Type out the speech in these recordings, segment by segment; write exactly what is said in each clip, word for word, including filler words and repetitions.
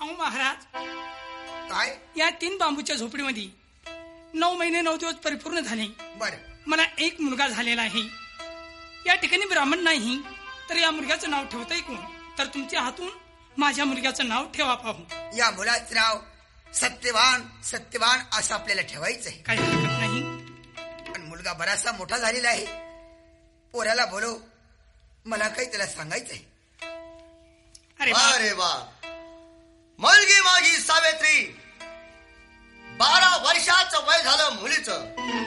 अहो महाराज, काय? या तीन बांबूच्या झोपडीमध्ये नऊ महिने नऊ दिवस परिपूर्ण झाले. बर, मला एक मुलगा झालेला आहे. या ठिकाणी ब्राह्मण नाही, तर या मुलग्याचं नाव ठेवता कोण? तर तुमच्या हातून माझ्या मुलग्याचं नाव ठेवा पाहू. या मुलाचं नाव सत्यवान सत्यवान असं आपल्याला ठेवायचं आहे. काही हरकत नाही. पण मुलगा बराचसा मोठा झालेला आहे. पोराला बोलव, मला काही त्याला सांगायचं आहे. अरे अरे वा, मुलगी माझी सावित्री, बारा वर्षाचं वय झालं मुलीचं.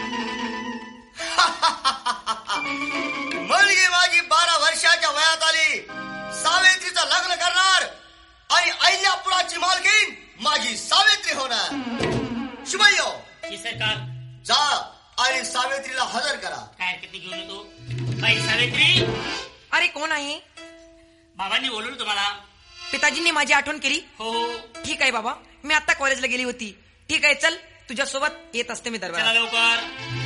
मुलगी माझी बारा वर्षाच्या वयात आली, सावित्रीचं लग्न करणार आणि अहिल्यापुराची मालकीण माझी सावित्री होणार. शिवय्यो, सरकार जा आणि सावित्रीला हजर करा. काय किती घेऊन येतो बाई सावित्री? अरे कोण आहे? बाबांनी बोलवलं तुम्हाला. पिताजींनी माझी आठवण केली. हो ठीक आहे बाबा, मी आता कॉलेजला गेली होती. ठीक आहे, चल तुझ्या सोबत येत असते मी चला दरबार. लवकर.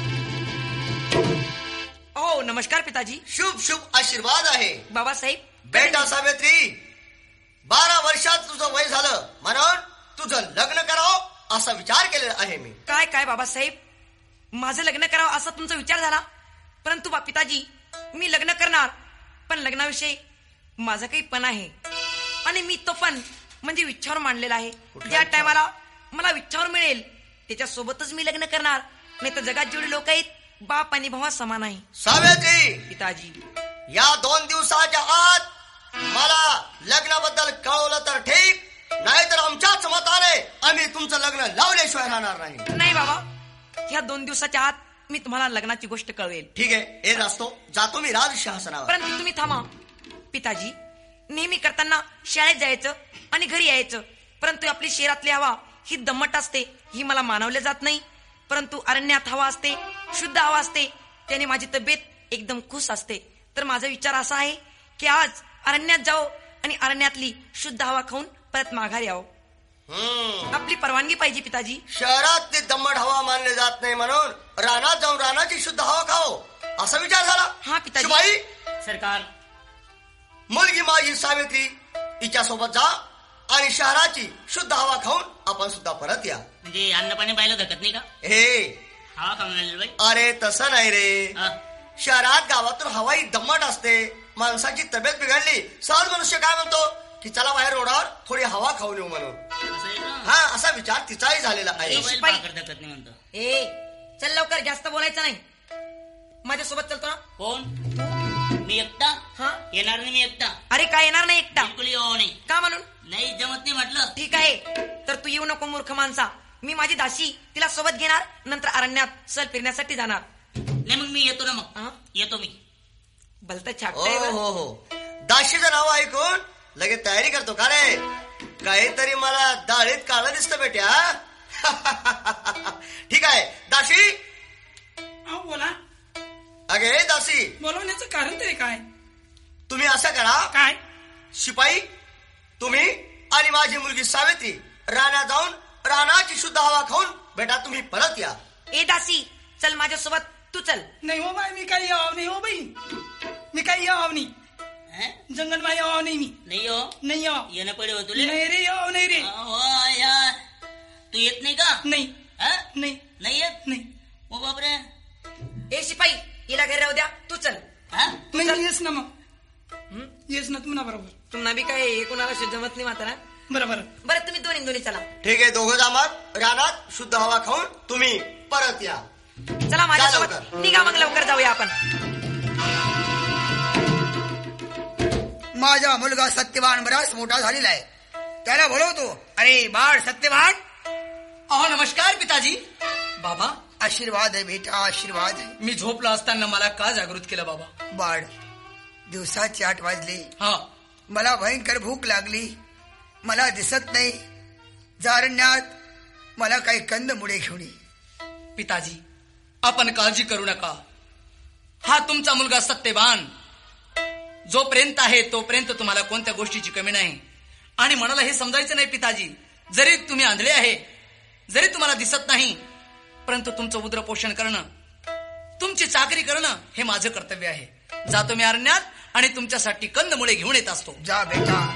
हो नमस्कार पिताजी. शुभ शुभ आशीर्वाद आहे बाबासाहेब. बेटा सावित्री, बारा वर्षात तुझं वय झालं म्हणून तुझं लग्न करावं असा विचार केलेला आहे मी. काय काय बाबासाहेब, माझं लग्न करावं असा तुमचा विचार झाला. परंतु बा पिताजी, मी लग्न करणार, पण लग्नाविषयी माझा काही पण आहे. आणि मी तो पण म्हणजे विच्छावर मांडलेला आहे. ज्या टायमाला मला विच्छावर मिळेल त्याच्यासोबतच मी लग्न करणार. नाही तर जगात जेवढे लोक आहेत बाप आणि भावा समान आहे. सावित्री, पिताजी या दोन दिवसाच्या आत मला लग्नाबद्दल कळवलं तर ठीक, नाहीतर आमच्याच मताने आम्ही तुमचं लग्न लावल्याशिवाय राहणार नाही. नाही बाबा, ह्या दोन दिवसाच्या आत मी तुम्हाला लग्नाची गोष्ट कळवेल. ठीक आहे, येत असतो, जातो मी राजसिंहासनावर. परंतु तुम्ही थांबा. पिताजी, नेहमी करताना शाळेत जायचं आणि घरी यायचं, परंतु आपली शहरातली हवा ही दमट असते, ही मला मानवले जात नाही. परंतु अरण्यात हवा असते, शुद्ध हवा असते, त्याने माझी तब्येत एकदम खुश असते. तर माझा विचार असा आहे की आज अरण्यात जाओ आणि अरण्यातली शुद्ध हवा खाऊन परत माघारी यावं. हम्म, आपली परवानगी पाहिजे पिताजी. शहरात ती दमट हवा मानले जात नाही म्हणून रानात जाऊन रानाची शुद्ध हवा खाओ असा विचार झाला. हा पिताजी. शिवाई, सरकार मुलगी माझी सावित्री हिच्या सोबत जा आणि शहराची शुद्ध हवा खाऊन आपण सुद्धा परत या. म्हणजे अन्न पाणी पाहिलं धकत नाही का? हे हवा खाऊन आलेलं बाई. अरे तसं नाही रे, हा. शहरात गावातून हवा ही दमट असते, माणसाची तब्येत बिघडली, सहज मनुष्य काय म्हणतो की चला बाहेर रोडावर थोडी हवा खाऊन येऊ म्हणून. असं आहे का? हा, असा विचार तिचाही झालेला आहे. तो बैल शिपाई. भाकर धकत नाही म्हणतो. ए चल लवकर, जास्त बोलायचं नाही. माझ्यासोबत चलतो ना? कोण? मी एकटा हा. येणार नाही. मी एकटा अरे काय येणार नाही एकटा? बिलकुल येऊ नाही. का म्हणून? नाही जमत नाही म्हटलं. ठीक आहे, तर तू येऊ नको मूर्ख माणसा. मी माझी दासी तिला सोबत घेणार, नंतर अरण्यात सल फिरण्यासाठी जाणार. नाही मग मी येतो ना. हा? मग येतो मी. भलत हो छापतंय बरं. हो हो, दाशीचं नाव ऐकून लगेच तयारी करतो का रे? काहीतरी मला दाढीत काळं दिसतं बेट्या. ठीक आहे दाशी. अहो बोला, अगे दासी, बोलवण्याचं कारण तरी काय? तुम्ही असं करा, काय? शिपाई तुम्ही आणि माझी मुलगी सावित्री रानात जाऊन रानाची शुद्ध हवा खाऊन बेटा तुम्ही परत या. ए दासी, चल माझ्यासोबत, तू चल. नाही हो बाई, मी काही याव नाही हो बाई, मी काही याव नाही. हं? जंगल मा याव नाही मी. नाही हो. नाही याव. येणं पडे हो तुले. नाही रे, याव नाही रे. अहो, यार. तू येत नाही का? नाही हं? नाही नाही येत. नाही ओ बापरे. ए शिपाई, हिला घरी राहू द्या, तू चल. हं? नाही, येस ना मग. हं? येस ना तुम्हाला बरोबर. तुम्हाला बी काय हे कोणाला शुद्ध जमत नाही म्हातारा. बरोबर. बरं तुम्ही दोन्ही दोन्ही चला. ठीक आहे, दोघं जामात रानात शुद्ध हवा खाऊन तुम्ही परत या. चला माझ्यासोबत. लवकर. निघा मग लवकर जाऊया आपण. माझा मुलगा सत्यवान बराच मोठा झालेला आहे, त्याला बोलवतो. अरे बाळ सत्यवान. अहो नमस्कार पिताजी. बाबा, आशीर्वाद आहे बेटा, आशीर्वाद आहे. मी झोपला असताना मला का जागृत केलं बाबा? बाळ, दिवसाची आठ वाजली, हा. मला भयंकर भूक लागली, मला दिसत नाही. जारण्यात मला काही कंदमुळे घेऊन ये. पिताजी, आपण काळजी करू नका. हा तुमचा मुलगा सत्यवान जोपर्यंत आहे तोपर्यंत तुम्हाला कोणत्या गोष्टीची कमी नाही. आणि मनाला हे समजायचं नाही पिताजी, जरी तुम्ही आंधळे आहे, जरी तुम्हाला दिसत नाही, परंतु तुमचं उदरपोषण करणं, तुमची चाकरी करणं हे माझं कर्तव्य आहे. जातो मी अरण्यात आणि तुमच्यासाठी कंदमुळे घेऊन येत असतो. जा बेटा.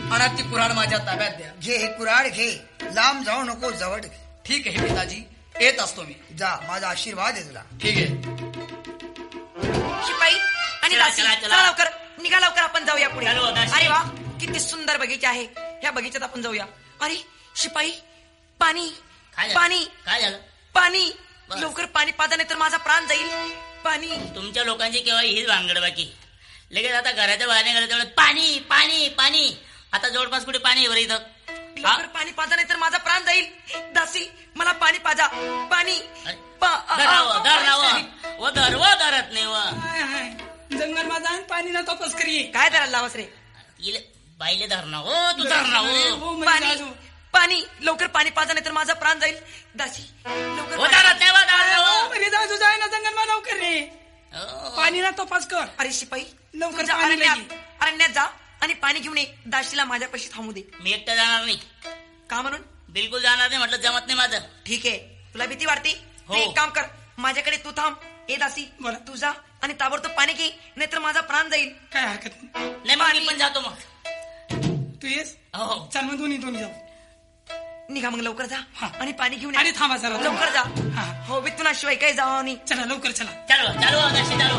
आणि ती कुऱ्हाड माझ्या ताब्यात द्या. घे हे कुऱ्हाड घे, लांब जाऊ नको, जवळ घे. ठीक आहे पिताजी, येत असतो मी. जा, माझा आशीर्वाद आहे तुला. ठीक आहे. शिपाई आणि चला, दासी, चला, चला. चला लवकर निघा, लवकर आपण जाऊया पुढे. चलो, दासी. अरे वा, किती सुंदर बगीचा आहे. ह्या बगीचात आपण जाऊया. अरे शिपाई, पाणी काय झालं? पाणी काय झालं? पाणी, बस. लवकर पाणी पाजा नाही तर माझा प्राण जाईल. पाणी. तुमच्या लोकांची केव्हा हीच भानगड बाकी. लगेच आता घराच्या बाहेर निघालं तेवढं पाणी पाणी पाणी. आता जवळपास कुठे पाणी आहे बरं इथं? लवकर पाणी पाजा नाही तर माझा प्राण जाईल. दासी, मला पाणी पाजा. पाणी पा- धर ना व, धर ना व. साहेब, व धर व धरत नाही व. हाय, हाय. जंगल माझा आणि पाणी ना तपस करी. काय धरायला लावस रे? इले बाईले धर ना हो, तू धर ना हो. हो, म्हणजे पाणी जाजू. पाणी, लवकर पाणी पाजा नाही तर माझा प्राण जाईल. दासी, लवकर व पाणी- धरत नाही व, धर ना हो, हो. म्हणजे जाजू जाय ना जंगल मा लवकर रे. हो. पाणी ना तपास कर. अरे शिपाई, लवकर तुझ्या पाणी अरण्यात लगी. अरण्यात जा आणि पाणी घेऊन ये. दासीला माझ्यापाशी थांबू दे. मी एकटा जाणार नाही, का म्हणून? बिलकुल जाणार नाही. म्हटलं जमत नाही माझं. ठीक आहे, तुला भीती वाटते? हो. तर एक काम कर, माझ्याकडे तू थांब. ए दासी, बरं. तू जा आणि ताबडतोब पाणी घे, नाहीतर माझा प्राण जाईल. काय हरकत नाही. नाही मग मी पाणी. पण जातो मग. तू येस, हो. चल मग दोन्ही दोन्ही जाऊ. निघा मग लवकर जा हा. आणि पाणी घेऊन आणि ये. थांबा जरा. लवकर जा. हा. हो, बितुनाशिवाय काही जावं नाही. चला लवकर चला. चालू चालू दाशी चालू.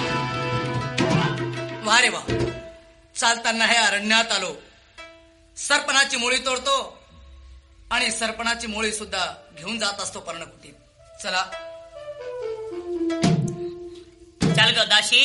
वा रे वा, चालताना हे अरण्यात आलो. सरपणाची मुळी तोडतो आणि सरपणाची मुळी सुद्धा घेऊन जात असतो पर्णकुटीत. चला चाल ग दाशी,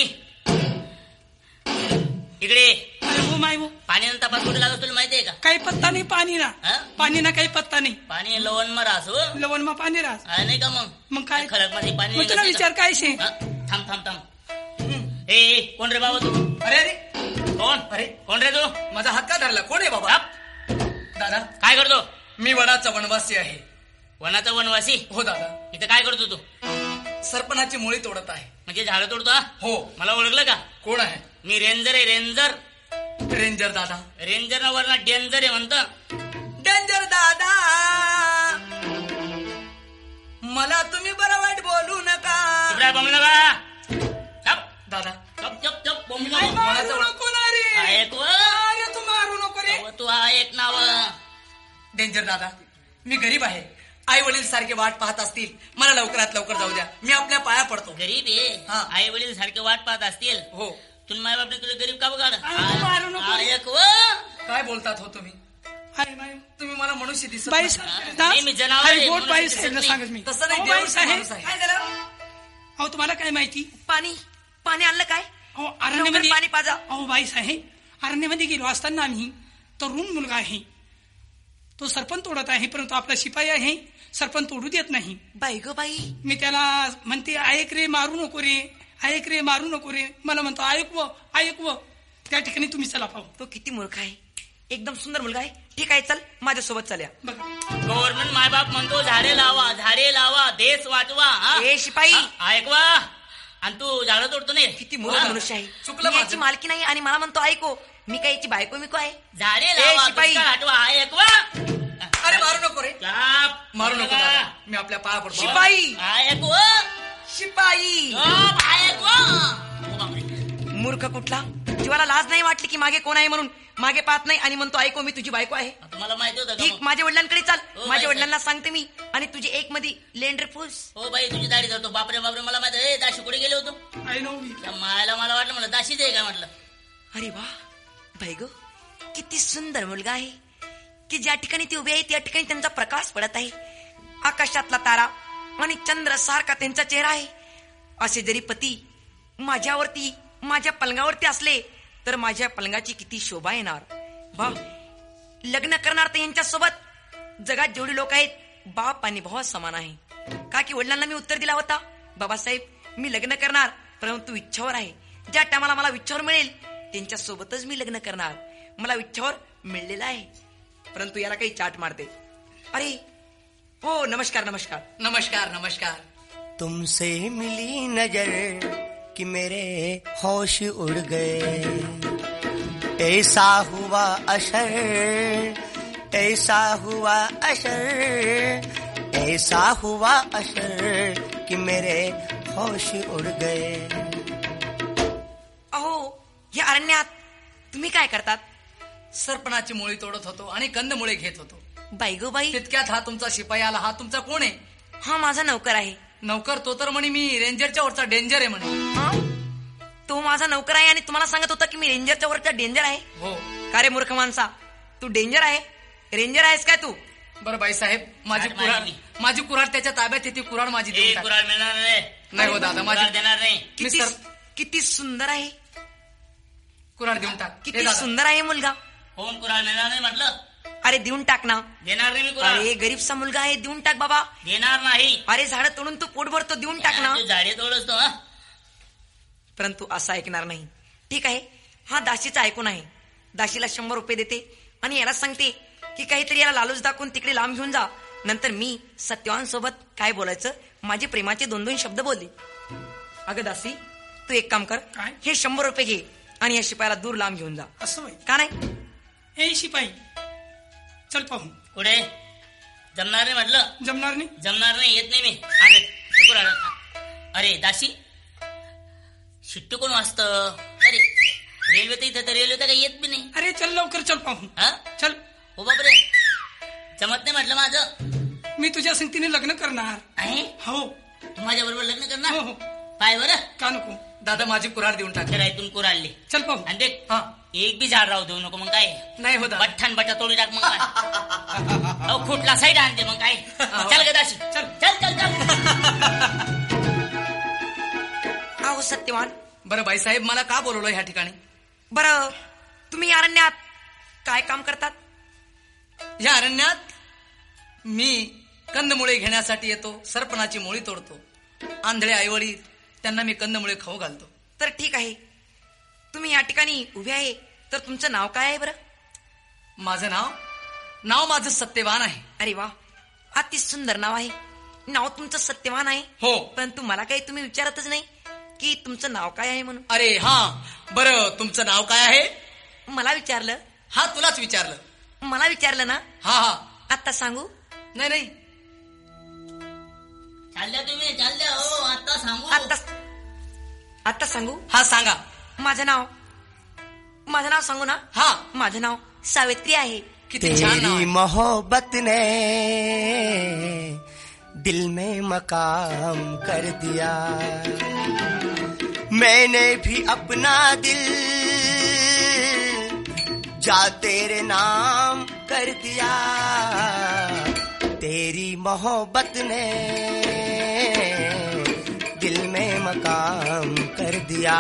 इकडे. अरे हो माय हो, पाण्यानं तपास कुठे लागत तुला माहितीये का? काही पत्ता नाही पाणी ना. हा? पाणी ना काही पत्ता नाही. पाणी लवण मरा असो लवण मा पाणी राहस. आहे नाही का मग? मग काय? खरक मध्ये पाणी मग तुला निघत विचार काय शे? नाही का? हा? थांब थांब थांब. ए ए, कोण रे बाबा तू? अरे अरे कोण? अरे कोण रे तू? माझा हात का धरला? कोण आहे बाबा? थांब. दादा, काय करतो? मी वनाचा वनवासी आहे. वनाचा वनवासी? हो दादा, इथं काय करतो तू? सरपणाची मुळी तोडत आहे. म्हणजे झाडं तोडतो हा? हो. मला ओळखलं का? कोण आहे? मी रेंजर आहे, रेंजर. रेंजर दादा. रेंजर वरना डेंजर आहे म्हणतं. डेंजर दादा, मला तुम्ही बरं वाईट बोलू नका. तुकडा बोंबलं का? चप दादा, चप चप चप बोंबलं. आई, मारू नको ना रे. ऐक व. अरे तू मारू नको रे. अहो, तू ऐक नाव. डेंजर दादा, मी गरीब आहे. आई वडील सारखे वाट पाहत असतील, मला लवकरात लवकर जाऊ द्या. मी आपल्या पाया पडतो. गरीब हा. आहे, आई वडील सारखे वाट पाहत असतील. हो. तुला माय बापने तुला गरीब का बघाड? आई, मारू नको. ऐक व. काय बोलतात हो तुम्ही? Hi my. तुम्ही मला मनुष्य दिसत बाई नाही. साहेब, नाही, मी जनावर आहे, हायकोर्ट बाई म्हणून साहेबला दिसत सांगत मी. तसं नाही, अहो, देव बाई साहेब, माणूस आहे. काय झालं? अहो तुम्हाला काय माहिती? पाणी पाणी आणलं काय? अहो लवकर अरण्यामध्ये पाणी पाजा. अहो बाई साहेब, अरण्यामध्ये गेलो असताना आम्ही तरुण मुलगा आहे, तो सरपण तोडत आहे, परंतु आपला शिपाई आहे, सरपण तोडू देत नाही. बाई ग बाई, मी त्याला म्हणते ऐक रे, मारू नको रे, ऐक रे, मारू नको रे. मला म्हणतो ऐकव ऐकव. त्या ठिकाणी तुम्ही चला पाहू. तो किती मूर्ख आहे. एकदम सुंदर मुलगा आहे. ठीक आहे, चल माझ्यासोबत चल्या. बघा गव्हर्नमेंट मायबाप म्हणतो झाडे लावा, झाडे लावा, देश वाचवा. हा? ए शिपाई, हा, ऐकवा. आणि तू झाडं तोडतो नाही. किती मूर्ख मनुष्य आहे. चुकलं मी याची माझं. मालकी नाही आणि मला म्हणतो ऐको. मी काय याची बायको मिको आहे? झाडे ए, लावा, शिपाई. दुष्काळ हटवा. ऐकवा. अरे मारू नको रे. चाप. मारू नको दादा, मी आपल्या पाया पडतो. शिपाई, ऐकवा. शिपाई. गप, ऐकवा. ओ बापरे. मूर्ख कुठला. जीवाला लाज नाही वाटली की मागे कोण आहे म्हणून. मागे पाहत नाही आणि म्हणतो ऐको मी तुझी बायको आहे. आता मला माहिती होतं का ठीक, मग? माझ्या वडिलांकडे चाल. हो, माझ्या बाई, वडिलांना सांगते मी आणि तुझी एक मध्ये लेंडर फुस. हो बाई, तुझी दाढी धरतो. बापरे बापरे, मला माहिती. ए दाशी कुठे गेले होतो? आय नो मी. त्या मायला मला वाटलं, मला दाशीच आहे का म्हटलं. अरे वा, बाई ग, किती सुंदर मुलगा आहे की ज्या ठिकाणी ती उभी आहे त्या ठिकाणी त्यांचा प्रकाश पडत आहे. आकाशातला तारा आणि चंद्र सारखा त्यांचा चेहरा आहे. असे जरी पती माझ्यावरती माझ्या पलंगावरती असले तर माझ्या पलंगाची किती शोभा येणार. बा, लग्न करणार तर यांच्यासोबत जगात जेवढे लोक आहेत बाप आणि भाव समान आहे. का की वडिलांना मी उत्तर दिला होता, बाबासाहेब मी लग्न करणार परंतु इच्छावर आहे. ज्या टायमाला मला इच्छावर मिळेल त्यांच्या सोबतच मी लग्न करणार. मला इच्छावर मिळलेला आहे परंतु याला काही चाट मारते. अरे हो, नमस्कार नमस्कार. नमस्कार नमस्कार. तुमसे मिली नजर कि मेरे होश उड़ गए, ऐसा हुआ असर, ऐसा हुआ असर, ऐसा हुआ असर कि मेरे होश उड़ गए. अहो, या अरण्यात तुम्ही काय करतात? सरपणाची मुळी तोडत होतो आणि कंदमुळे घेत होतो. बाई गो बाई, तितक्यात हा तुमचा शिपाई आला. हा तुमचा कोण आहे? हा माझा नौकर आहे. नौकर? तो तर म्हणे मी रेंजरच्या वरचा डेंजर आहे म्हणे. हा? तो माझा नौकर आहे आणि तुम्हाला सांगत होता की मी रेंजरच्या वरचा डेंजर आहे. हो. का रे मूर्ख माणसा, तू डेंजर आहे? रेंजर आहेस काय तू? बरं बाई साहेब, माझी आठ कुऱ्हाड माहिती. माझी कुऱ्हाड त्याच्या ताब्यात येते. कुऱ्हाड माझी ए, देऊन टाक. कुऱ्हाड मिळणार नाही. नाही हो दादा, माझी कुऱ्हाड देणार नाही. मी किती सर किती सुंदर आहे, कुऱ्हाड देऊन टाक. ए किती दादा, सुंदर आहे मुलगा. होऊन कुऱ्हाड मिळणार नाही म्हटलं. अरे देऊन टाक ना. देणार नाही मी कुऱ्हाड. अरे गरीबसा मुलगा आहे, देऊन टाक बाबा. देणार नाही. अरे झाडं तोडून तू पोट भरतो, देऊन टाक ना. तू झाडे तोडस तो. हा? परंतु असं ऐकणार नाही. ठीक आहे, हा दासीचं ऐकून आहे. दासीला शंभर रुपये देते आणि याला सांगते की काहीतरी याला लालूच दाखवून तिकडे लांब घेऊन जा. नंतर मी सत्यवान सोबत काय बोलायचं, माझे प्रेमाचे दोन दोन शब्द बोलले. अगं दासी, तू एक काम कर, काय? हे शंभर रुपये घे आणि या शिपायाला दूर लांब घेऊन जा. असं होय. का नाही? ए शिपाई, चल पाहू. कुठे जमणार नाही म्हटलं. जमणार नाही. जमणार नाही, येत नाही मी. अरे ते कुऱ्हाड. अरे दाशी, शिट्टी कोण वाजतं? अरे रेल्वे तर इथं तर रेल्वे तर काही येत बी नाही. अरे चल लवकर, चल पाहू. हा? चल. हो बापरे, जमत नाही म्हटलं माझं. मी तुझ्या संगतीने लग्न करणार. आहे? हो तू माझ्या बरोबर लग्न हो करणार? हो. पाय बरं. का नको? दादा माझी कुऱ्हाड देऊन टाक. तर इथून कुऱ्हाडले. चल पाहू. आणि देख, हा. एक बी झाड राहू देऊ नको. मग काय नाही हो दादा. बठ्ठान बट्टा तोडी टाक. मग काय अहो खुटला साईड आणते. मग काय चल ग दाशी, चल. चल चल चल. अहो सत्यवान, बरं बाई साहेब, मला का बोलवलं ह्या ठिकाणी? बरं तुम्ही या अरण्यात काय काम करतात? या अरण्यात मी कंदमुळे घेण्यासाठी येतो. सरपणाची मुळी तोडतो. आंधळे आईवडील त्यांना मी कंदमुळे खाऊ घालतो. तर ठीक आहे, तुम्ही या ठिकाणी उभे आहे, तर तुमचं नाव काय आहे बरं? माझं नाव नाव माझं सत्यवान आहे. अरे वा, अति सुंदर नाव आहे. नाव तुमचं सत्यवान आहे. हो. परंतु मला काही तुम्ही विचारतच नाही की तुमचं नाव काय आहे म्हणून. अरे हा, बरं तुमचं नाव काय आहे? मला विचारलं? हा, तुलाच विचारलं. मला विचारलं ना? हा हा. आता सांगू? नाही नाही, चालल्या तुम्ही, चालल्या. हो आता सांगू. आता आता सांगू? हा सांगा. माझं नाव माझं नाव सांगू ना? हा. माझं नाव सावित्री आहे. किती छान नाव तेरी आहे. मोहब्बत ने दिल में मकाम कर दिया, मैंने भी अपना दिल जा तेरे नाम कर दिया. तेरी मोहब्बत ने दिल में मकाम कर दिया,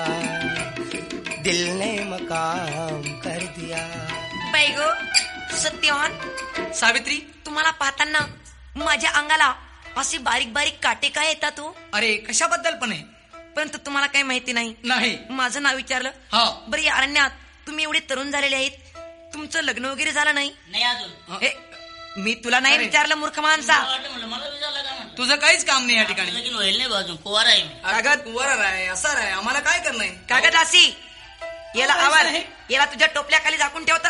दिल ने मकाम कर दिया. बाई गो सत्यवान, सावित्री, तुम्हाला पाहताना माझ्या अंगाला असे बारीक बारीक काटे काय येतात हो? अरे कशाबद्दल पण आहे? परंतु तुम्हाला काही माहिती नाही. नाही. माझं नाव विचारलं. हा. बरं, या अरण्यात तुम्ही एवढे तरुण झालेले आहेत, तुमचं लग्न वगैरे झालं नाही? नाही अजून. ए, मी तुला नाही अरे. विचारलं मूर्ख माणसा. मला वाटलं म्हणलं मला विचारलं का म्हणलं. तुझं काहीच काम नाही या ठिकाणी. लगीन होईल नाही बाजून, कुवार आहे मी. कागद वर आहे, असा आहे, आम्हाला काय करणं आहे? कागद असी याला हो, आवाज आहे. याला तुझ्या टोपल्याखाली झाकून ठेवता.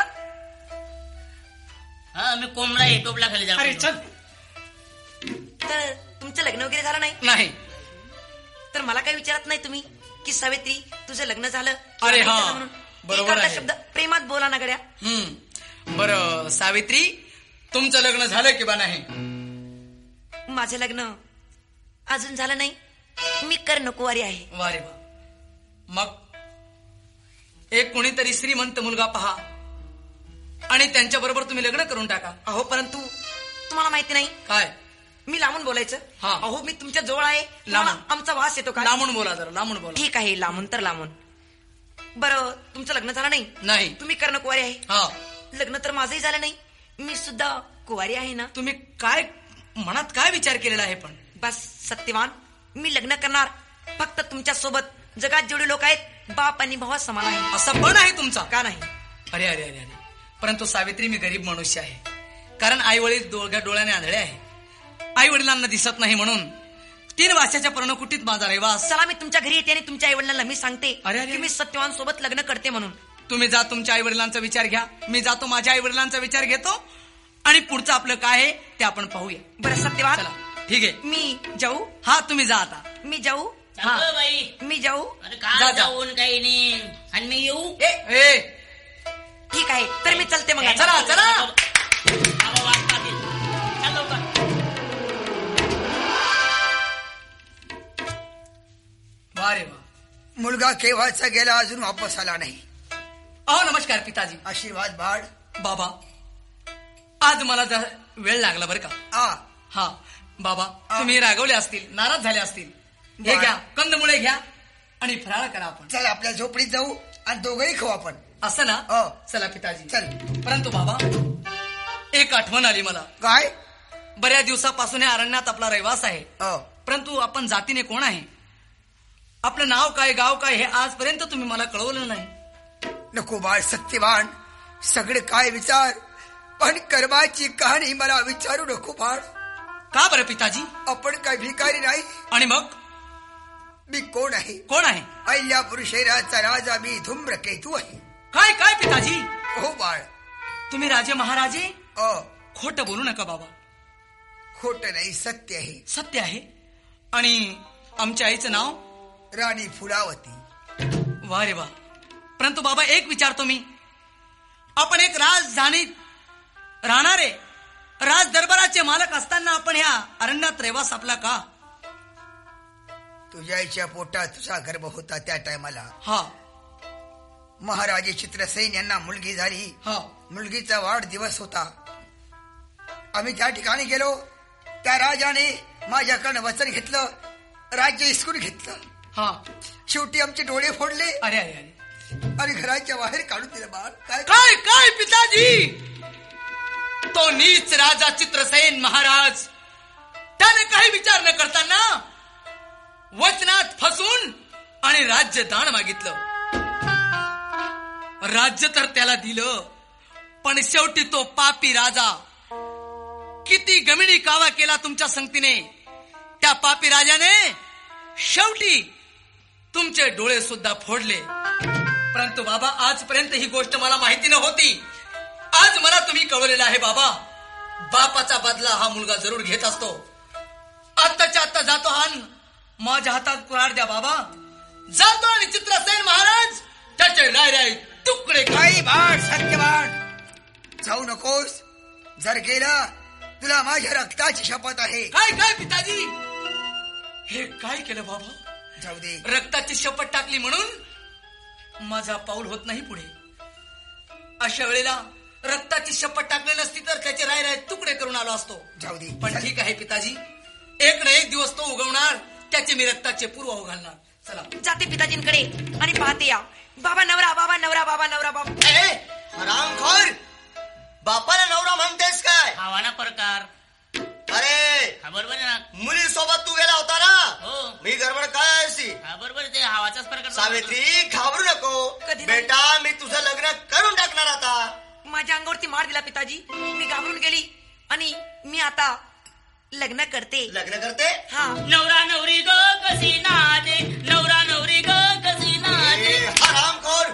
हा, मी कोंबडा आहे, टोपला खाली अरे जाऊ. चल. तर तुमचं लग्न वगैरे झालं नाही? नाही. तर मला काही विचारत नाही तुम्ही की सावित्री तुझं लग्न झालं? अरे किंवा हा, नाही झालं म्हणून? बरोबर एखादा आहे. शब्द प्रेमात बोला ना गड्या. हम्म. बरं सावित्री, तुमचं लग्न झालं की बा नाही? माझं लग्न अजून झालं नाही. मी कर्णकुवारी आहे. वा रे वा. मग एक कोणीतरी श्रीमंत मुलगा पहा आणि त्यांच्या बरोबर तुम्ही लग्न करून टाका. अहो परंतु तुम्हाला माहिती नाही, काय? मी लांबून बोलायचं. हा. अहो मी तुमच्या जवळ आहे, लांबून. तुम्हाला आमचा वास येतो का? लांबून बोला जरा, लांबून बोला. ठीक आहे, लांबून तर लांबून. बरं, तुमचं लग्न झालं नाही? नाही. तुम्ही कर्णकुवारी आहे. हा. लग्न तर माझंही झालं नाही. मी सुद्धा कुवारी आहे ना. तुम्ही काय मनात काय विचार केलेला आहे? पण बस सत्यवान, मी लग्न करणार फक्त तुमच्या सोबत. जगात जेवढे लोक आहेत बाप आणि भावा समान आहे. असा पण आहे तुमचा? का नाही? अरे अरे अरे अरे. परंतु सावित्री, मी गरीब मनुष्य आहे. कारण आई वडील दोघ्या डोळ्याने आंधळे आहे. आई वडिलांना दिसत नाही म्हणून तीन वाशाच्या पर्णकुटीत माझा रहिवास. चला मी तुमच्या घरी येते आणि तुमच्या आई वडिलांना मी सांगते अरे, अरे. की मी सत्यवान सोबत लग्न करते म्हणून. तुम्ही जा, तुमच्या आई वडिलांचा विचार घ्या. मी जातो, माझ्या आई वडिलांचा विचार घेतो आणि पुढचं आपलं काय आहे ते आपण पाहूया. बरं सत्यवान, चला ठीक आहे. मी जाऊ? हा, तुम्ही जा आता. मी जाऊ? चाललं बाई. मी जाऊ? अरे जा, का जा. जाऊन काही नाही. आणि मी येऊ? ए, ए, ठीक आहे, येते मग. चला चला. बाबा वाट पाहतील. चल लवकर. वा रे वा. मुलगा केव्हाचा गेला, अजून वापस आला नाही. अहो नमस्कार पिताजी. आशीर्वाद बाळ. बाबा आज मला जरा वेळ लागला बरं का. आ हा बाबा तुम्ही रागवले असतील, नाराज झाले असतील. हे बरं. घ्या कंदमुळे घ्या आणि फराळ करा आपण. चल आपल्या झोपडीत जाऊ आणि दोघंही खाऊ आपण. असं ना. हो. चला पिताजी. चल. परंतु बाबा एक आठवण आली मला. काय? बऱ्याच दिवसापासून या अरण्यात आपला रहिवास आहे. हो. परंतु आपण जातीने कोण आहे, आपलं नाव काय, गाव काय हे आजपर्यंत तुम्ही मला कळवलं नाही. नको बाळ सत्यवान, सगळे काय विचार, पण कर्माची कहाणी मला विचारू नको बाळ. का बरं पिताजी? आपण काय भिकारी नाही. आणि मग मी कोण आहे? कोण आहे? अहिल्यापूर शहराचा राजा मी धूम्रकेतू आहे. काय काय पिताजी? हो बाळ. तुम्ही राजे महाराजे? अ खोट बोलू नका बाबा. खोट नाही, सत्य आहे. सत्य आहे. आणि आमच्या आईचं नाव? राणी फुलावती. वा रे वा. परंतु बाबा एक विचारतो मी, आपण एक राजधानीत राहणारे राज दरबाराचे मालक असताना आपण ह्या अरण्यात रहिवास आपला का? तुझ्या आईच्या पोटात तुझा गर्भ होता त्या टायमाला हा. महाराजे चित्रसेन यांना मुलगी झाली. हा. मुलगीचा वाढदिवस होता. आम्ही त्या ठिकाणी गेलो. त्या राजाने माझ्याकडनं वचन घेतलं, राज्य हिसकून घेतलं. हा. शेवटी आमचे डोळे फोडले अरे अरे अरे. आणि घराच्या बाहेर काढून दिलं बाळ. काय काय काय पिताजी? तो नीच राजा चित्रसेन महाराज त्याने काही विचार न करताना वचनात फसून आणि राज्य दान मागितलं. राज्य तर त्याला दिलं, पण शेवटी तो पापी राजा किती गमिणी कावा केला तुमच्या संगतीने. त्या पापी राजाने शेवटी तुमचे डोळे सुद्धा फोडले. परंतु बाबा आजपर्यंत ही गोष्ट मला माहिती नव्हती. आज मला तुम्ही कळवलेलं आहे बाबा. बापाचा बदला हा मुलगा जरूर घेत असतो. आत्ताच्या आत्ता जातो हा माझ्या हातात कुऱ्हाड द्या बाबा. जातो आणि चित्रसेन महाराज त्याचे राय राय तुकडे. काही बाळ सत्यवान, जाऊ नकोस. जर गेला तुला माझ्या रक्ताची शपथ आहे. काय काय पिताजी? हे काय केलं बाबा? जाऊ दे. रक्ताची शपथ टाकली म्हणून माझा पाऊल होत नाही पुढे. अशा वेळेला रक्ताची शपथ टाकली नसती तर त्याचे राय राय तुकडे करून आलो असतो. जाऊ दे. पण ठीक आहे पिताजी, एक ना एक दिवस तो उगवणार, त्याचे मी रक्ताचे पूर्व घालणार. चला जाते पिताजींकडे आणि पाहते या. बाबा नवरा, बाबा नवरा, बाबा नवरा, बाबा. ए हरामखोर, बापाला नवरा म्हणतेस काय? हवा ना प्रकार. अरे हा बरोबर आहे ना. मुली सोबत तू गेला होता ना. हो. मी गडबड काय अशी? हा बरोबर आहे, ते हवाचाच प्रकार. सावित्री घाबरू नको. कधी नाही. बेटा मी तुझं लग्न करून टाकणार आता. माझ्या अंगावरती मार दिला पिताजी. मी घाबरून गेली आणि मी आता लग्न करते. लग्न करते? हा. नवरा नवरी ग कशी नाचे, नवरा नवरी ग कशी नाचे. ए, हरामखोर,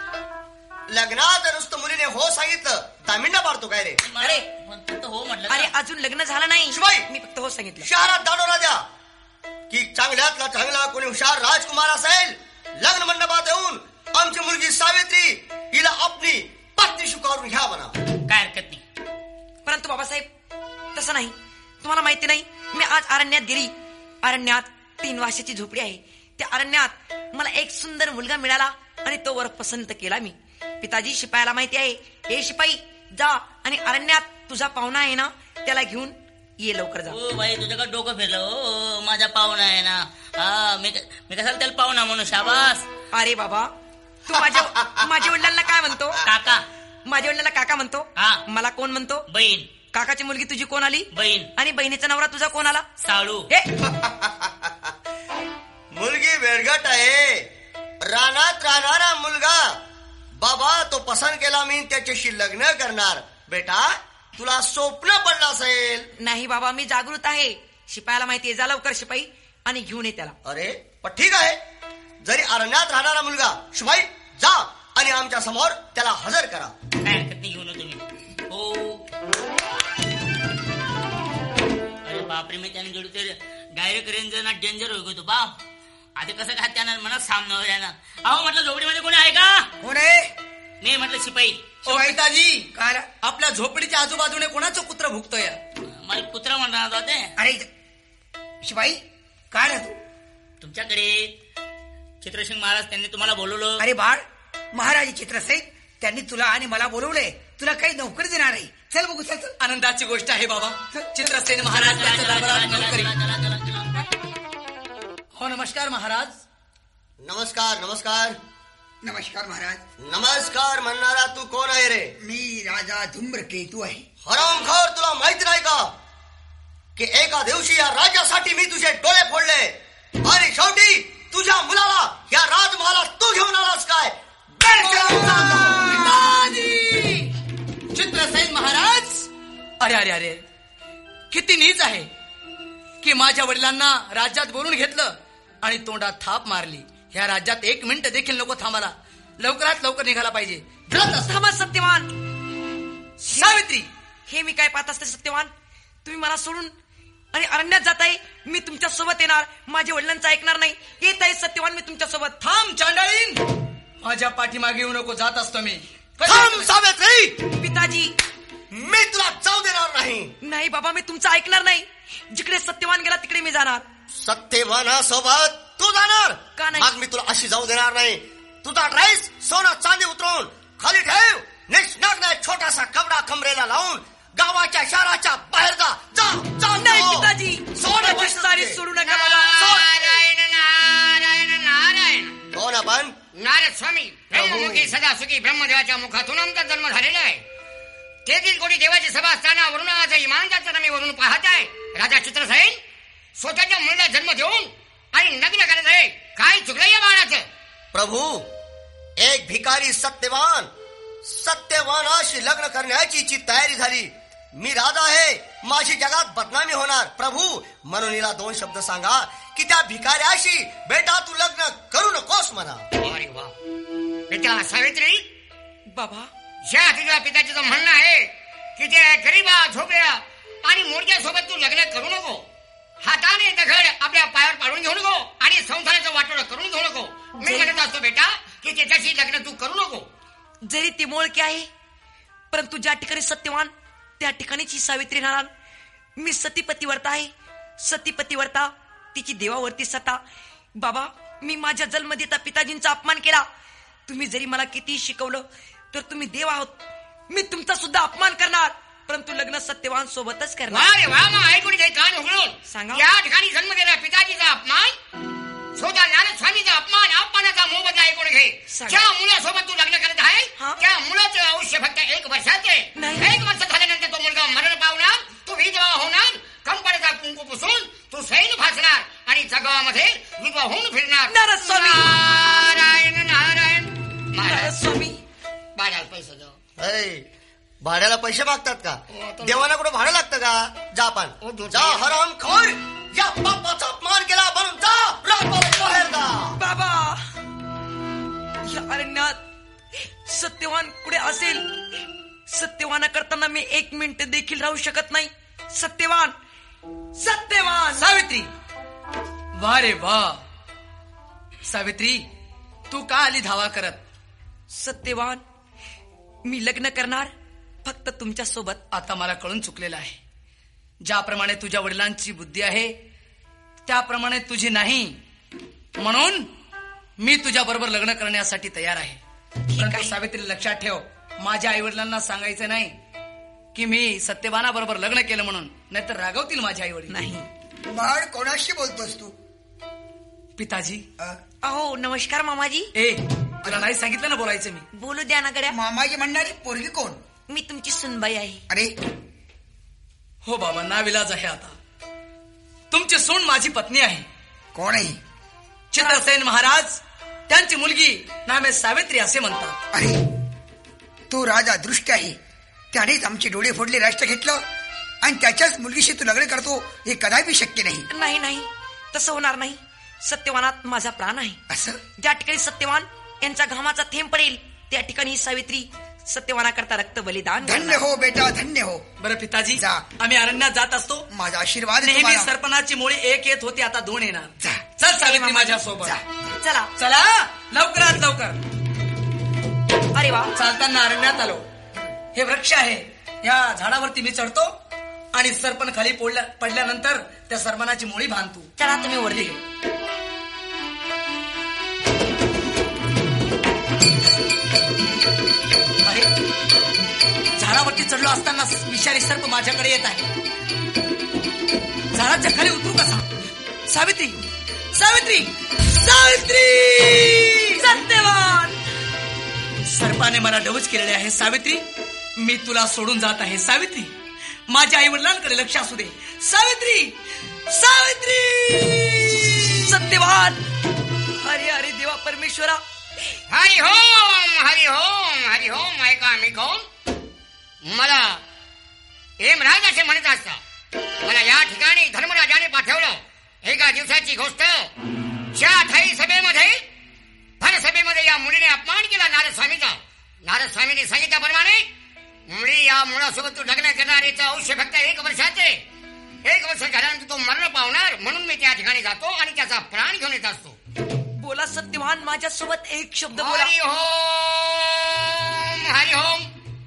लग्नात नुसतं मुलीने हो सांगितलं दामिंडा पाडतो काय रे? अरे. फक्त हो म्हटलं अरे ना. अजून लग्न झालं नाही. शिवाई. मी फक्त हो सांगितलं. शहरात दांडोरा द्या की चांगल्यातला चांगला कोणी हुशार राजकुमार असेल, लग्न मंडपात येऊन आमची मुलगी सावित्री हिला आपली पत्नी स्वीकारून घ्या म्हणा. काय हरकत नाही. परंतु बाबासाहेब तसं नाही. तुम्हाला माहिती नाही, मी आज अरण्यात गेली. अरण्यात तीन वर्षाची झोपडी आहे. त्या अरण्यात मला एक सुंदर मुलगा मिळाला आणि तो वर पसंत केला मी. पिताजी शिपायाला माहिती आहे. हे शिपाई जा आणि अरण्यात तुझा पाहुणा आहे ना त्याला घेऊन ये लवकर जा. ओ बाई तुझ्याकडे डोकं फिरलं. ओ माझा पाहुणा आहे ना. हा मी मी कशाला त्याला पाहुणा म्हणून. शाबास. अरे बाबा, तू माझ्या माझ्या वडिलांना काय म्हणतो? काका. माझ्या वडिलांना काका म्हणतो. हा. मला कोण म्हणतो? बहीण. काकाची मुलगी तुझी कोण आली? बहीण. आणि बहिणीचा नवरा तुझा कोण आला? साळू. हे मुलगी वेडगट आहे. रानात राहणारा मुलगा. बाबा तो पसंत केला मी त्याच्याशी लग्न करणार. बेटा तुला स्वप्न पडलं असेल. नाही बाबा, मी जागृत आहे. शिपायाला माहितीये. जा लवकर शिपाई आणि घेऊन ये त्याला. अरे पण ठीक आहे, जरी अरण्यात राहणारा मुलगा शिवाई जा आणि आमच्या समोर त्याला हजर करा. काय हरकत नाही, घेऊन ये तुम्ही. हो. अरे बापरे, मी त्याने जोडू ते डायरेक्ट रेंज ना डेंजर होईल तो बाप. आता कसं काय त्यानं म्हणा सामना. अहो म्हटलं झोपडीमध्ये कोणी आहे का? कोण आहे? मी म्हटलं शिपाई. ओ पिताजी, काय आपल्या झोपडीच्या आजूबाजूने कोणाचं कुत्र भुकतोय? मला कुत्रा म्हणणार होते. अरे शिपाई काय रे तू? तुमच्याकडे चित्रसिंग महाराज त्यांनी तुम्हाला बोलवलं. अरे बाळ, महाराज चित्रसेन त्यांनी तुला आणि मला बोलवलंय. तुला काही नोकरी देणार आहे. चल बघू, चल चल. आनंदाची गोष्ट आहे बाबा. चित्रसेन महाराज त्यांच्या दरबारात नोकरी. हो नमस्कार महाराज. नमस्कार नमस्कार नमस्कार महाराज. नमस्कार म्हणणारा तू कोण आहे रे? मी राजा धूम्रकेतू आहे. हरामखोर, तुला माहित नाही का की एका दिवशी या राज्यासाठी मी तुझे डोळे फोडले आणि शेवटी तुझ्या मुलाला या राजमहालात तू घेऊन आलास काय? चित्रसेन महाराज, अरे अरे अरे किती नीच आहे की माझ्या वडिलांना राज्यात बोलून घेतलं आणि तोंडात थाप मारली. ह्या राज्यात एक मिनिट देखील नको थांबायला. लवकरात लवकर निघाला पाहिजे. थांबा सत्यवान. सावित्री, हे मी काय पाहत असते सत्यवान? तुम्ही मला सोडून आणि अरण्यात जाताय. मी तुमच्या सोबत येणार. माझ्या वडिलांचं ऐकणार नाही. येत आहे सत्यवान, मी तुमच्या सोबत. थांब चांडाळीन, माझ्या पाठीमागे येऊ नको. जात असतो मी. थांब सावित्री. पिताजी, मी तुला जाऊ देणार नाही. नाही बाबा, मी तुमचं ऐकणार नाही. जिकडे सत्यवान गेला तिकडे मी जाणार. सत्यवानासोबत तू जाणार का नाही? मग मी तुला अशी जाऊ देणार नाही. तुझा ड्रेस सोना चांदी उतरवून खाली ठेव. निष्णाग छोटासा कपडा कमरेला लावून गावाच्या शहराच्या बाहेर जा. जा जा. नाही पिताजी, सोडा माझी साडी सोडू नका मला. नारायण नारायण नारायण. कोण आपण? नारद स्वामी ब्रह्ममुखी सदासुखी ब्रह्मदेवाच्या मुखातून आमचा जन्म झालेला आहे. तेथील कोटी देवाची सभा असताना वरून आज इमानदारचा मी वरून पाहत आहे. राजा चित्रसेन स्वतःच्या मुलीला जन्म देऊन आणि लग्न करत आहे. काय चुकलं या बाळाचं? प्रभू, एक भिकारी सत्यवान सत्यवानाशी लग्न करण्याची ची तयारी झाली. मी राजा आहे, माझी जगात बदनामी होणार. प्रभू, म्हणून हिला दोन शब्द सांगा की त्या भिकाऱ्याशी बेटा तू लग्न करू नकोस म्हणा. अरे वा. बेटा सावित्री, बाबा, ज्या तुझ्या पित्याचं म्हणणं आहे की ते गरीबा झोपड्या आणि मोडक्या सोबत तू लग्न करू नको. हाताने दगड आपल्या पायावर पाडून घेऊ नको आणि संसाराचं वाटोळं करून घेऊ नको. मी म्हणत असतो बेटा की त्याच्याशी लग्न तू करू नको. जरी ती मोळकी आहे, परंतु ज्या ठिकाणी सत्यवान त्या ठिकाणीच ही सावित्री राहणार. मी सतीपतिव्रता आहे. सतीपतिव्रता, तिची देवावरती सत्ता. बाबा, मी माझ्या जन्मदेता पिताजींचा अपमान केला. तुम्ही जरी मला कितीही शिकवलं तर तुम्ही देव आहोत. मी तुमचा सुद्धा अपमान करणार, परंतु लग्न सत्यवान सोबतच करणार. वा रे वा. मग ऐकून घे कान उघडून. सांगा. या ठिकाणी जन्म गेला पिताजीचा अपमान, स्वतः ज्ञान स्वामीचा अपमान, अपमानाचा मोबदला ऐकून घे. सांगा. ज्या मुलासोबत तू लग्न करत आहे हा? त्या मुलाचं आयुष्य फक्त एक वर्षाचे. नाही. एक वर्ष झाल्यानंतर तो मुलगा मरण पावणार, तू विधवा होणार, कंपनीचा कुंकू पुसून तू सैन भासणार आणि जगामध्ये विधवा होऊन फिरणार. नारद स्वामी. नारायण नारायण. नारद महाराज स्वामी, बाळाला पैसे द्या. ऐ, भाड्याला पैसे मागतात का? हो, तो- देवाना कुठं भाडं लागतं का? जा हो, आपण दूर- जा. हरामखोर, या बापाचा अपमान केला म्हणून जा. रामबाबा बाहेर जा. बाबा, या अरण्यात सत्यवान कुठे असेल? सत्यवाना करताना मी एक मिनिट देखील राहू शकत नाही. सत्यवान, सत्यवान. सावित्री, वा रे वा. सावित्री, तू का आली धावा करत? सत्यवान, मी लग्न करणार फक्त तुमच्या सोबत. आता मला कळून चुकलेलं आहे. ज्याप्रमाणे तुझ्या वडिलांची बुद्धी आहे त्याप्रमाणे तुझी नाही. म्हणून मी तुझ्या बरोबर लग्न करण्यासाठी तयार आहे. परंतु सावित्री, लक्षात ठेव, माझ्या आई वडिलांना सांगायचं नाही की मी सत्यवाना बरोबर लग्न केलं म्हणून, नाहीतर रागवतील माझे आई वडील. नाही. बाळ, कोणाशी बोलतोस तू? पिताजी. अ, अहो, नमस्कार मामाजी. ए, तुला नाही सांगितलं ना बोलायचं मी? बोलू द्या ना गड्या. मामाजी म्हणणारी पोरगी कोण? मी तुमची सुनबाई आहे. अरे हो बाबा, नाविलाज आहे. आता तुमची सून माझी पत्नी आहे. कोण आहे? चित्रसेन महाराज त्यांची मुलगी नामे सावित्री असे म्हणतात. अरे, तो राजा दृष्ट आहे. त्यानेच आमचे डोळे फोडले, राष्ट्र घेतलं आणि त्याच्याच मुलगीशी तू लग्न करतो, हे कदापि शक्य नाही. नाही नाही, तसं होणार नाही. सत्यवानात माझा प्राण आहे. असं? ज्या ठिकाणी सत्यवान यांचा घामाचा थेंब पडेल त्या ठिकाणी ही सावित्री सत्यवाना करता रक्त बलिदान धन्य करणार. हो बेटा, धन्य हो. बरं पिताजी, जा. आम्ही अरण्यात जात असतो. माझा आशीर्वाद आहे नेहमी तुम्हाला. सरपणाची मुळे एक येत होती, आता दोन येणार. जा. चल सावित्री माझ्या सोबत. जा. चला. चला लवकरात लवकर. अरे वा. चालताना अरण्यात आलो. हे वृक्ष आहे, या झाडावरती मी चढतो आणि सरपण खाली पडल्या पडल्यानंतर त्या सरपणाची मुळी बांधतो. चला तुम्ही वरती घे. अरे झाडावरती चढलो असताना विषारी सर्प माझ्याकडे येत आहे. झाडाच्या खाली उतरू कसा? सावित्री, सावित्री, सावित्री! सत्यवान! सर्पाने मला डवच केलेले आहे. सावित्री, मी तुला सोडून जात आहे. सावित्री, माझ्या आई वडिलांकडे लक्ष असू दे. सावित्री, सावित्री! सत्यवान! अरे अरे देवा परमेश्वरा! हरी ओम, हरी ओम, हरी ओम. ऐका मी कोण? मला एम राज असे म्हणत असता. मला या ठिकाणी धर्मराजाने पाठवलं. एका दिवसाची गोष्ट. ठाई सभेमध्ये भरसभेमध्ये या मुलीने अपमान केला नारद स्वामीचा. नारद स्वामीने सांगितल्याप्रमाणे मुली या मुलासोबत तू लग्न करणार. याचं आयुष्य फक्त एक वर्षाचे. एक वर्ष झाल्यानंतर तो मरण पावणार. म्हणून मी त्या ठिकाणी जातो आणि त्याचा प्राण घेऊन येत असतो. बोला सत्यवान, माझ्यासोबत एक शब्द बोला. हरी ओम, हरी ओम.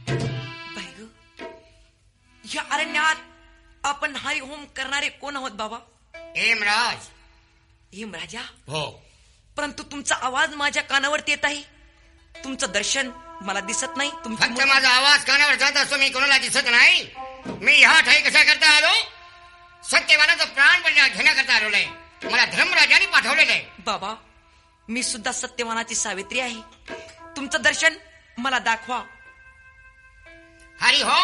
या अरण्यात आपण हरी ओम करणारे कोण आहोत बाबा? हेमराज. हेमराजा? हो. परंतु तुमचा आवाज माझ्या कानावरती येत आहे. तुमचं दर्शन मला दिसत नाही. फक्त माझा आवाज कानावर जात असतो, मी कोणाला दिसत नाही. मी ह्या ठाई कशा करता आलो? सत्यवानाचा प्राण घेण्याकरता आलेलो आहे. मला धर्मराजाने पाठवलेलं आहे. बाबा, मी सुद्धा सत्यवानाची सावित्री आहे. तुमचं दर्शन मला दाखवा. हरी हो,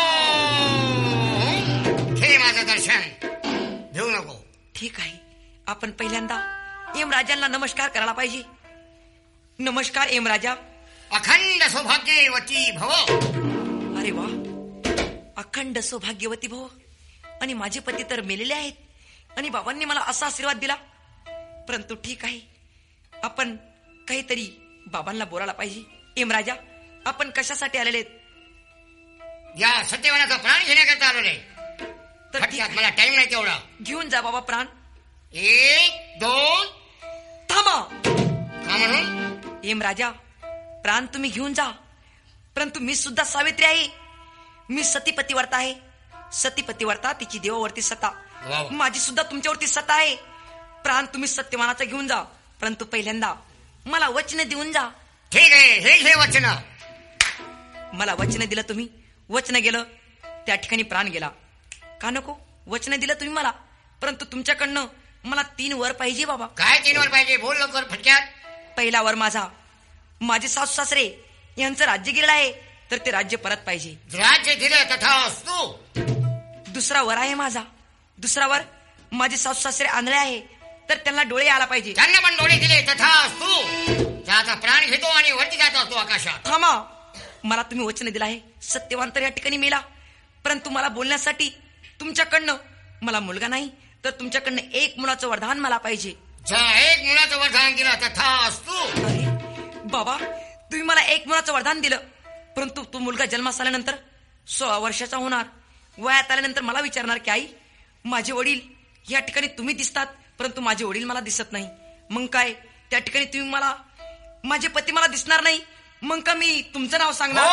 घे माझं दर्शन. घेऊ नको. ठीक आहे. आपण पहिल्यांदा यमराजांना नमस्कार करायला पाहिजे. नमस्कार यमराजा. अखंड सौभाग्यवती भव. अरे वा, अखंड सौभाग्यवती भव. आणि माझे पती तर मेलेले आहेत आणि बाबांनी मला असा आशीर्वाद दिला. परंतु ठीक आहे, आपण काहीतरी बाबांना बोलायला पाहिजे. यमराजा, आपण कशासाठी आलेले आहेत? या सत्यवानाचा प्राण घेण्याकरता आलेलो आहे. तर मला टाइम नाही तेवढा. घेऊन जा बाबा प्राण. एक दोन. थांबा. का म्हणून? यमराजा, प्राण तुम्ही घेऊन जा, परंतु मी सुद्धा सावित्री आहे. मी सतीपतिव्रता आहे. सतीपतिव्रता, तिची देवावरती सत्ता. माझी सुद्धा तुमच्यावरती सत्ता आहे. प्राण तुम्ही सत्यवानाचा घेऊन जा, परंतु पहिल्यांदा मला वचन देऊन जा. ठीक आहे, हे घे वचन. मला वचन दिलं तुम्ही, वचन गेलं, त्या ठिकाणी प्राण गेला. का नको? वचन दिलं तुम्ही मला, परंतु तुमच्याकडनं मला तीन वर पाहिजे बाबा. काय तीन वर पाहिजे? बोल लवकर फटक्यात. पहिला वर माझा, माझे सासू सासरे यांचं राज्य गेलं आहे, तर ते राज्य परत पाहिजे. राज्य दिलं तथास्तु. दुसरा वर आहे माझा. दुसरा वर, माझे सासू सासरे आंधळे आहे, तर त्यांना डोळे आला पाहिजे. त्यांना पण डोळे दिले तथास्तु. त्याचा प्राण घेतो आणि वरती जात असतो आकाशात. थांबा. मला तुम्ही वचन दिलं आहे. सत्यवान तर या ठिकाणी मेला, परंतु मला बोलण्यासाठी तुमच्याकडनं मला मुलगा नाही, तर तुमच्याकडनं एक मुलाचं वरदान मला पाहिजे. एक मुलाचं वरदान दिलं तथास्तु. अरे बाबा, तुम्ही मला एक मुलाचं वरदान दिलं, परंतु तो मुलगा जन्मास आल्यानंतर सोळा वर्षाचा होणार. वयात आल्यानंतर मला विचारणार की आई, माझे वडील या ठिकाणी तुम्ही दिसतात, परंतु माझे वडील मला दिसत नाही. मग काय, त्या ठिकाणी तुम्ही मला, माझे पती मला दिसणार नाही, मग का मी तुमचं नाव सांगणार?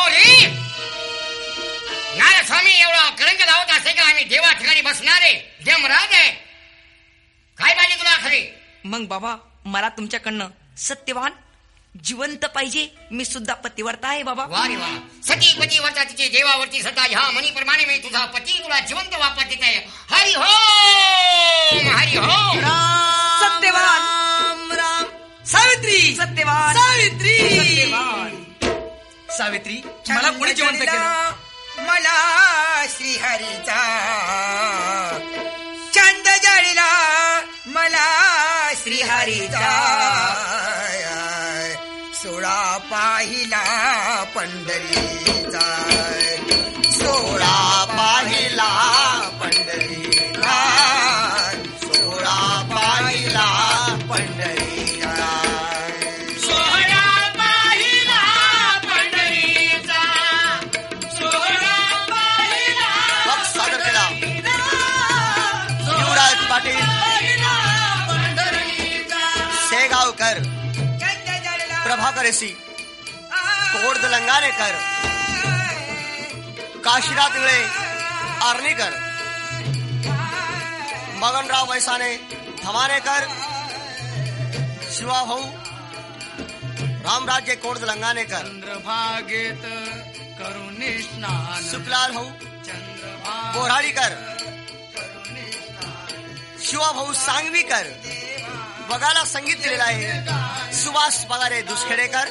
नारद स्वामी एवढा कलंक लावत असे का? आम्ही देवा ठिकाणी बसणारे देवराज आहे. काय पाहिजे तुला खरे? मग बाबा, मला तुमच्याकडनं सत्यवान जिवंत पाहिजे. मी सुद्धा पतिव्रता आहे बाबा. वा रे वा. सती पतिव्रता, तिची देवावरती सत्ता. ह्या मनीप्रमाणे मी तुझा पती तुला जिवंत वापर देत आहे. हरी हो, हरी हो. सत्यवान. राम राम. सावित्री, सत्यवान. सावित्री, सत्यवान. सावित्री, मला कोणी जिवंत केलं? मला श्रीहरीचा चंद जळला. मला श्रीहरीचा सोळा पाहिला पंढरीचा. सोळा पाहिला पंढरीचा. सोळा पाहिला पंढरीचा. सोळा पाहिला पंढरीचा. सोळा पाहिला. मग सादर केला युवराज पाटील शेगावकर, प्रभाकर ऋषी, कोर्द लंगानेकर, काशीनाथ इंगळे आर्णीकर, मगनराव वैसाने धमानेकर, शिवाभाऊ रामराज्य कोर्द लंगानेकर, चंद्रभागेत करुणी स्नान, सुखलाल भाऊ चंद्रभाग बोराडीकर, शिवाभाऊ सांगवीकर, बघायला संगीत दिलेलं आहे सुभाष पगारे दुसखेडेकर,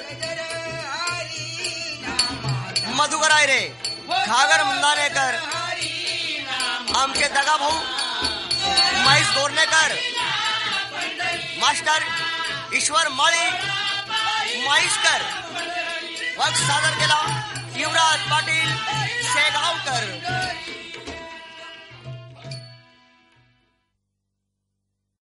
मधुकर आयरे, घागर मुंदानेकर, आमचे दगा भाऊ महेश गोरनेकर, मास्टर ईश्वर माळी माईशकर, वक्त सादर केला युवराज पाटील शेगावकर.